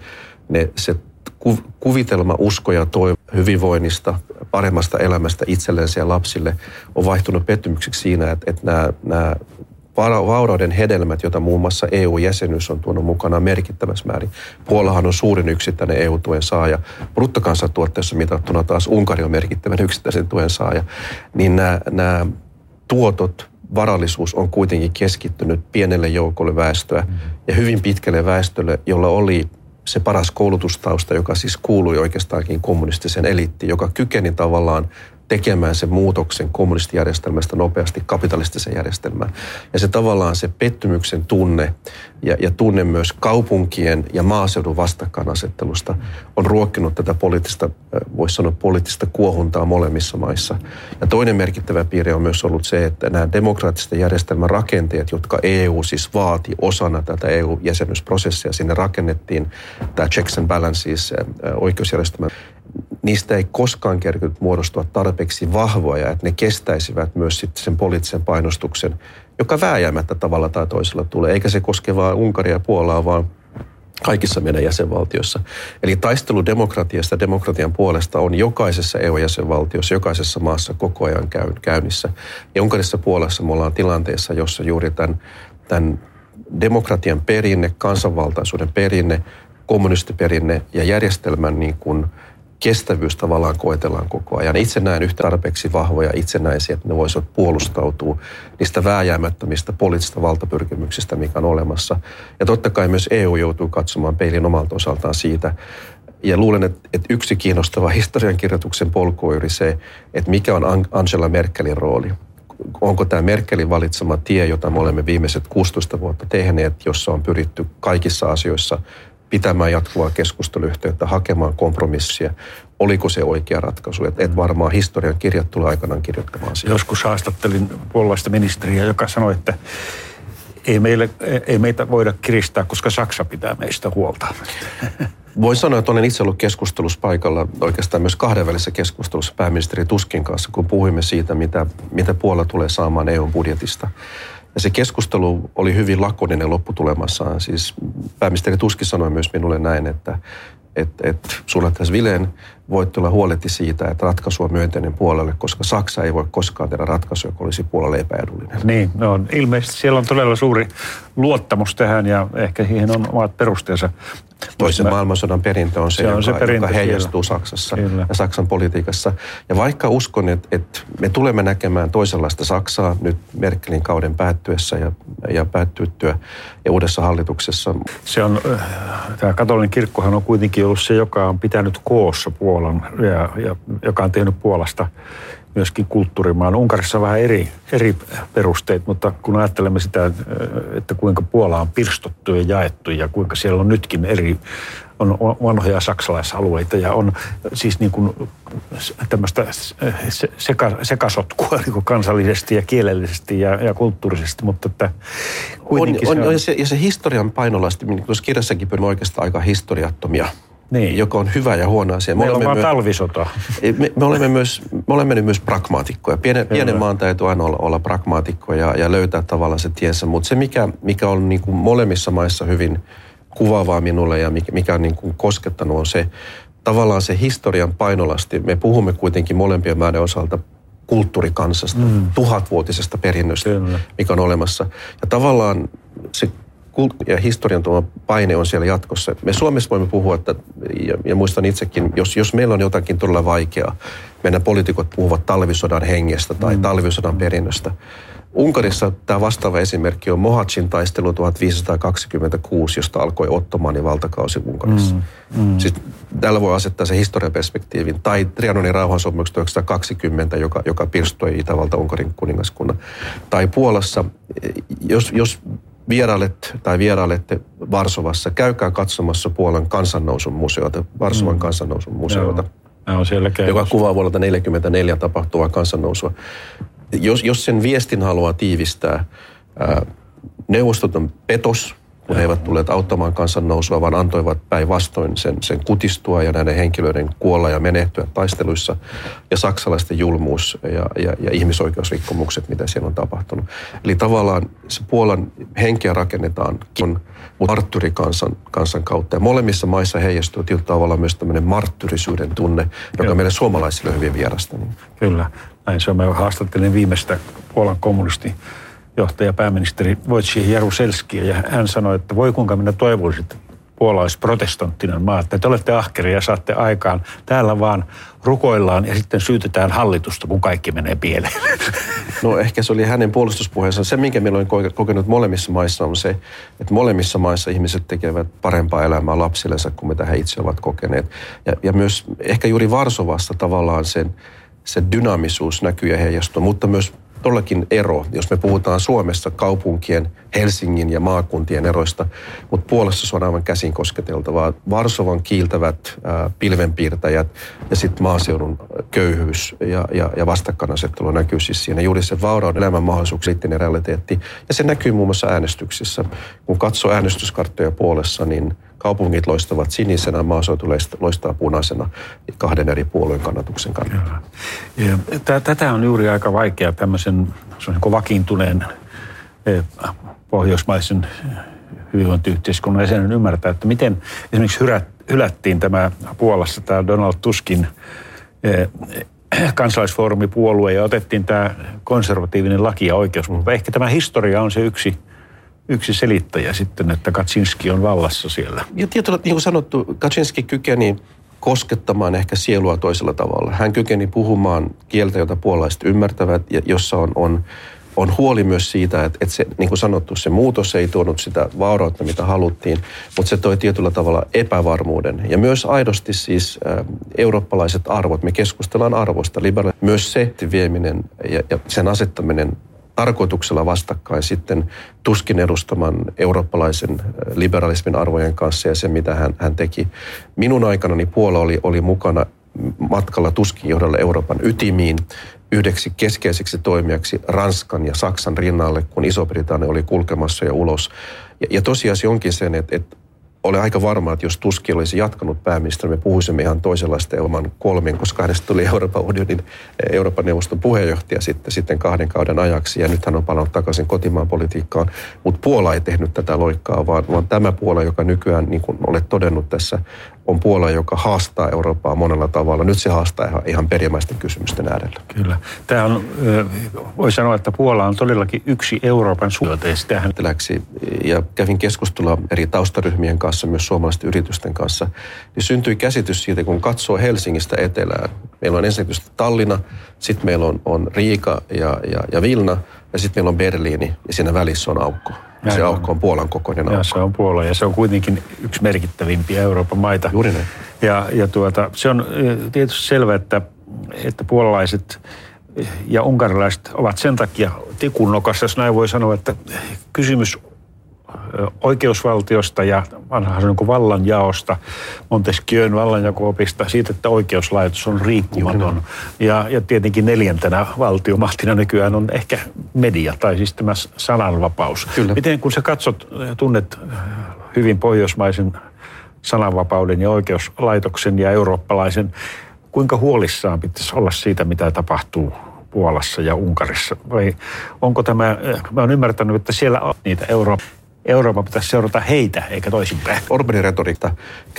se kuvitelma, usko ja toivo hyvinvoinnista, paremmasta elämästä itsellensä ja lapsille on vaihtunut pettymykseksi siinä, että nämä vaurauden hedelmät, joita muun muassa EU-jäsenyys on tuonut mukanaan merkittävässä määrin. Puolahan on suurin yksittäinen EU-tuen saaja. Bruttokansantuotteessa mitattuna taas Unkari on merkittävän yksittäisen tuen saaja. Niin nämä tuotot, varallisuus on kuitenkin keskittynyt pienelle joukolle väestöä ja hyvin pitkälle väestölle, jolla oli se paras koulutustausta, joka siis kuului oikeastaankin kommunistiseen eliittiin, joka kykeni tavallaan tekemään sen muutoksen kommunistijärjestelmästä nopeasti kapitalistiseen järjestelmään. Ja se tavallaan se pettymyksen tunne ja tunne myös kaupunkien ja maaseudun vastakkainasettelusta on ruokkinut tätä voisi sanoa poliittista kuohuntaa molemmissa maissa. Ja toinen merkittävä piirre on myös ollut se, että nämä demokraattisten järjestelmän rakenteet, jotka EU siis vaati osana tätä EU-jäsenyysprosessia, sinne rakennettiin tämä checks and balances oikeusjärjestelmä. Niistä ei koskaan kertynyt muodostua tarpeeksi vahvoja, että ne kestäisivät myös sitten sen poliittisen painostuksen, joka vääjäämättä tavalla tai toisella tulee. Eikä se koske vain Unkaria ja Puolaa, vaan kaikissa meidän jäsenvaltioissa. Eli taistelu demokratiasta, demokratian puolesta on jokaisessa EU-jäsenvaltiossa, jokaisessa maassa koko ajan käynnissä. Ja Unkarissa ja Puolassa me ollaan tilanteessa, jossa juuri tämän demokratian perinne, kansanvaltaisuuden perinne, kommunistiperinne ja järjestelmän niin kuin kestävyys tavallaan koetellaan koko ajan. Itse näen yhtä tarpeeksi vahvoja itsenäisiä, että ne voisivat puolustautua niistä vääjäämättömistä poliittisista valtapyrkimyksistä, mikä on olemassa. Ja totta kai myös EU joutuu katsomaan peilin omalta osaltaan siitä. Ja luulen, että yksi kiinnostava historiankirjoituksen polku on juuri se, että mikä on Angela Merkelin rooli. Onko tämä Merkelin valitsema tie, jota me olemme viimeiset 16 vuotta tehneet, jossa on pyritty kaikissa asioissa pitämään jatkuvaa keskusteluyhteyttä, hakemaan kompromissia. Oliko se oikea ratkaisu? Et varmaan historian kirjat tulee aikanaan kirjoittamaan siitä. Joskus haastattelin puolalaista ministeriä, joka sanoi, että ei meitä voida kiristää, koska Saksa pitää meistä huolta. Voin sanoa, että olen itse ollut keskustelussa paikalla, oikeastaan myös kahdenvälisessä keskustelussa pääministeri Tuskin kanssa, kun puhuimme siitä, mitä Puola tulee saamaan EU-budjetista. Ja se keskustelu oli hyvin lakoninen lopputulemassa. Siis pääministeri Tuski sanoi myös minulle näin, että suurlähettiläs Wilén voit tulla huolehti siitä, että ratkaisu on myönteinen Puolalle, koska Saksa ei voi koskaan tehdä ratkaisua, joka olisi Puolalle epäedullinen. Niin, no, ilmeisesti siellä on todella suuri luottamus tähän ja ehkä siihen on omat perusteensa. Toisen maailmansodan perintö on se joka heijastuu Saksassa Kyllä. ja Saksan politiikassa. Ja vaikka uskon, että me tulemme näkemään toisenlaista Saksaa nyt Merkelin kauden päättyessä ja päättyttyä ja uudessa hallituksessa. Tämä katolinen kirkkohan on kuitenkin ollut se, joka on pitänyt koossa Puolan ja joka on tehnyt Puolasta myöskin kulttuurimaan. Unkarissa on vähän eri perusteet, mutta kun ajattelemme sitä, että kuinka Puola on pirstottu ja jaettu ja kuinka siellä on nytkin on vanhoja saksalaisalueita ja on siis niin kuin tämmöistä sekasotkua niin kuin kansallisesti ja kielellisesti ja kulttuurisesti, mutta että kuitenkin ja se historian painolasti, niin tuossa kirjassakin pyrimme oikeastaan aika historiattomia. Niin. Joka on hyvä ja huono asia. Meillä on vaan talvisota. Me olemme myös pragmaatikkoja. Pienen maan täytyy aina olla pragmaatikkoja ja löytää tavallaan se tiensä. Mutta se, mikä on niin kuin molemmissa maissa hyvin kuvaavaa minulle ja mikä on niin kuin koskettanut, on se tavallaan se historian painolasti. Me puhumme kuitenkin molempien maiden osalta kulttuurikansasta, 1000-vuotisesta perinnöstä, mikä on olemassa. Ja tavallaan se ja historian tuoma paine on siellä jatkossa. Me Suomessa voimme puhua, että, ja muistan itsekin, jos meillä on jotakin todella vaikeaa, meidän poliitikot puhuvat talvisodan hengestä tai talvisodan perinnöstä. Unkarissa tämä vastaava esimerkki on Mohačin taistelu 1526, josta alkoi Ottomanin valtakausi Unkarissa. Sitten täällä voi asettaa se historiaperspektiivin. Tai Trianonin rauhansopimukset 1920, joka pirstoi Itävalta-Unkarin kuningaskunnan. Tai Puolassa, jos vierailette Varsovassa, käykää katsomassa Puolan kansannousun museota, Varsovan kansannousun museota, joka kuvaa vuodelta 1944 tapahtuvaa kansannousua. Jos sen viestin haluaa tiivistää, neuvostoton petos, kun he eivät tulleet auttamaan kansannousua, vaan antoivat päinvastoin sen kutistua ja näiden henkilöiden kuolla ja menehtyä taisteluissa, ja saksalaisten julmuus ja ihmisoikeusrikkomukset, mitä siellä on tapahtunut. Eli tavallaan se Puolan henkeä rakennetaan marttyyrikansan kautta. Ja molemmissa maissa heijastuu tietyllä tavalla myös tämmöinen marttyyrisyyden tunne, joka meille suomalaisille on hyvin vierasta. Kyllä. Näin se on. Mä haastattelin viimeistä Puolan kommunistijohtaja pääministeri Wojciech Jaruselskia, ja hän sanoi, että voi kuinka minä toivoisin, että Puola olisi protestanttinen maa, että te olette ahkeria ja saatte aikaan. Täällä vaan rukoillaan ja sitten syytetään hallitusta, kun kaikki menee pieleen. No ehkä se oli hänen puolustuspuheensa. Se, minkä meillä olen kokenut molemmissa maissa, on se, että molemmissa maissa ihmiset tekevät parempaa elämää lapsillensa kuin mitä he itse ovat kokeneet. Ja myös ehkä juuri Varsovassa tavallaan se dynaamisuus näkyy ja heijastuu, mutta myös todellakin ero, jos me puhutaan Suomessa kaupunkien, Helsingin ja maakuntien eroista, mutta Puolassa se on aivan käsin kosketeltavaa. Varsovan kiiltävät pilvenpiirtäjät ja sitten maaseudun köyhyys ja vastakkainasettelu näkyy siis siinä. Juuri se vaurauden elämän mahdollisuus, liittinen realiteetti. Ja se näkyy muun muassa äänestyksissä. Kun katsoo äänestyskarttoja Puolessa, niin kaupungit loistavat sinisenä, maaseutu loistaa punaisena kahden eri puolueen kannatuksen kannalta. Tätä on juuri aika vaikea tämmöisen vakiintuneen pohjoismaisen hyvinvointiyhteiskunnan jäsenen ymmärtää, että miten esimerkiksi hylättiin tämä Puolassa tämä Donald Tuskin kansalaisfoorumipuolue ja otettiin tämä konservatiivinen laki ja oikeus. Mutta ehkä tämä historia on se yksi selittäjä sitten, että Kaczynski on vallassa siellä. Ja tietyllä, niin kuin sanottu, Kaczynski kykeni koskettamaan ehkä sielua toisella tavalla. Hän kykeni puhumaan kieltä, jota puolalaiset ymmärtävät, ja jossa on huoli myös siitä, että se, niin kuin sanottu, se muutos ei tuonut sitä vaurautta, mitä haluttiin, mutta se toi tietyllä tavalla epävarmuuden. Ja myös aidosti siis eurooppalaiset arvot, me keskustellaan arvosta, myös se vieminen ja sen asettaminen tarkoituksella vastakkain sitten Tuskin edustaman eurooppalaisen liberalismin arvojen kanssa ja se, mitä hän teki. Minun aikanani Puola oli mukana matkalla Tuskin johdolla Euroopan ytimiin yhdeksi keskeiseksi toimijaksi Ranskan ja Saksan rinnalle, kun Iso-Britannia oli kulkemassa jo ulos. Ja tosiasia onkin sen, että olen aika varma, että jos Tusk olisi jatkanut pääministeri, me puhuisimme ihan toisenlaista Euroopan kolmin, koska hänestä tuli Euroopan neuvoston puheenjohtaja sitten 2 kauden ajaksi, ja nyt hän on palannut takaisin kotimaan politiikkaan. Mutta Puola ei tehnyt tätä loikkaa, vaan tämä Puola, joka nykyään, niin kuin olet todennut tässä, on Puola, joka haastaa Eurooppaa monella tavalla. Nyt se haastaa ihan perimmäisten kysymysten äärellä. Kyllä. Tämä on, voi sanoa, että Puola on todellakin yksi Euroopan suoteista. Ja kävin keskustelua eri taustaryhmien kanssa, myös suomalaisten yritysten kanssa, niin syntyi käsitys siitä, kun katsoo Helsingistä etelään. Meillä on ensinnäkin Tallinna, sitten meillä on Riika ja Vilna, ja sitten meillä on Berliini, ja siinä välissä on aukko. Ja se aukko on Puolan kokoinen aukko. Ja se on Puola, ja se on kuitenkin yksi merkittävimpiä Euroopan maita. Juuri näin. Ja se on tietysti selvä, että puolalaiset ja unkarilaiset ovat sen takia tikunnokassa, jos näin voi sanoa, että kysymys oikeusvaltiosta ja vanha vallanjaosta, Montesquieun vallanjako-opista, siitä, että oikeuslaitos on riippumaton. Ja tietenkin 4. valtiomahtina nykyään on ehkä media, tai siis tämä sananvapaus. Kyllä. Miten kun sä tunnet hyvin pohjoismaisen sananvapauden ja oikeuslaitoksen ja eurooppalaisen, kuinka huolissaan pitäisi olla siitä, mitä tapahtuu Puolassa ja Unkarissa? Vai onko tämä, mä oon ymmärtänyt, että siellä on niitä Euroopan pitäisi seurata heitä, eikä toisinpäin. Orbanin retoriikka,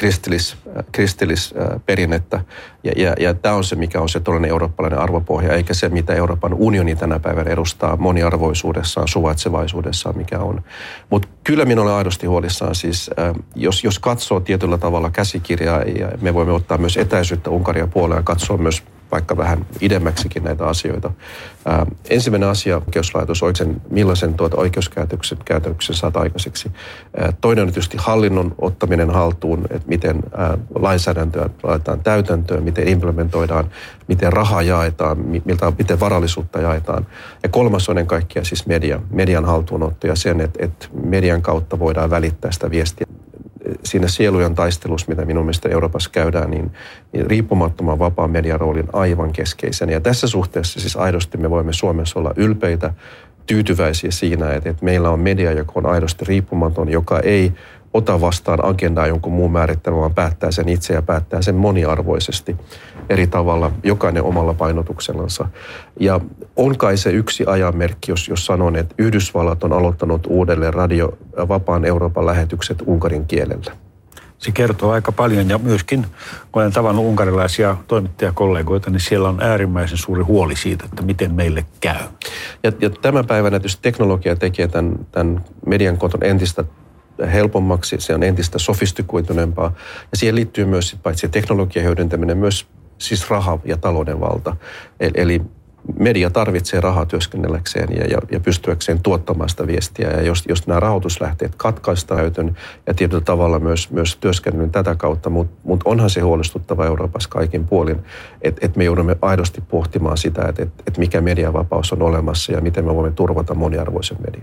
kristillisperinnettä, ja tämä on se, mikä on se todellinen eurooppalainen arvopohja, eikä se, mitä Euroopan unioni tänä päivänä edustaa moniarvoisuudessaan, suvaitsevaisuudessaan, mikä on. Mutta kyllä minä olen aidosti huolissaan siis, jos katsoo tietyllä tavalla käsikirjaa, ja me voimme ottaa myös etäisyyttä Unkaria puoleen ja katsoa myös vaikka vähän idemmäksikin näitä asioita. Ensimmäinen asia, oikeuslaitos, millaisen oikeuskäytöksen saat aikaiseksi. Toinen on tietysti hallinnon ottaminen haltuun, että miten lainsäädäntöä laitetaan täytäntöön, miten implementoidaan, miten rahaa jaetaan, miten varallisuutta jaetaan. Ja kolmas on ennen kaikkea siis median haltuunotto ja sen, että median kautta voidaan välittää sitä viestiä. Siinä sielujen taistelussa, mitä minun mielestä Euroopassa käydään, niin riippumattoman vapaan median roolin aivan keskeisen. Ja tässä suhteessa siis aidosti me voimme Suomessa olla ylpeitä, tyytyväisiä siinä, että meillä on media, joka on aidosti riippumaton, joka ei ota vastaan agendaa jonkun muun määrittämään, vaan päättää sen itse ja päättää sen moniarvoisesti eri tavalla, jokainen omalla painotuksellansa. Ja on kai se yksi ajanmerkki, jos sanon, että Yhdysvallat on aloittanut uudelleen vapaan Euroopan lähetykset unkarin kielellä. Se kertoo aika paljon ja myöskin, kun olen tavannut unkarilaisia toimittajakollegoita, niin siellä on äärimmäisen suuri huoli siitä, että miten meille käy. Ja tämän päivänä tietysti teknologia tekee tämän median konton entistä helpommaksi, se on entistä sofistikoituneempaa. Ja siihen liittyy myös paitsi teknologian hyödyntäminen, myös siis raha ja talouden valta. Eli media tarvitsee rahaa työskennelläkseen ja pystyäkseen tuottamaan sitä viestiä. Ja jos nämä rahoituslähteet katkaistaan ja tietyllä tavalla myös työskennellyn tätä kautta, mutta onhan se huolestuttava Euroopassa kaikin puolin, että me joudumme aidosti pohtimaan sitä, että mikä mediavapaus on olemassa ja miten me voimme turvata moniarvoisen median.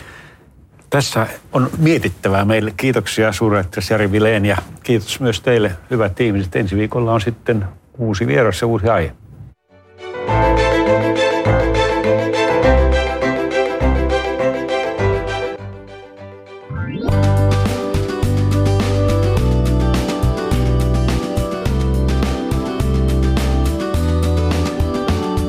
Tässä on mietittävää meille. Kiitoksia suurlähettiläs Jari Vilén ja kiitos myös teille hyvät ihmiset. Ensi viikolla on sitten uusi vieras ja uusi aihe.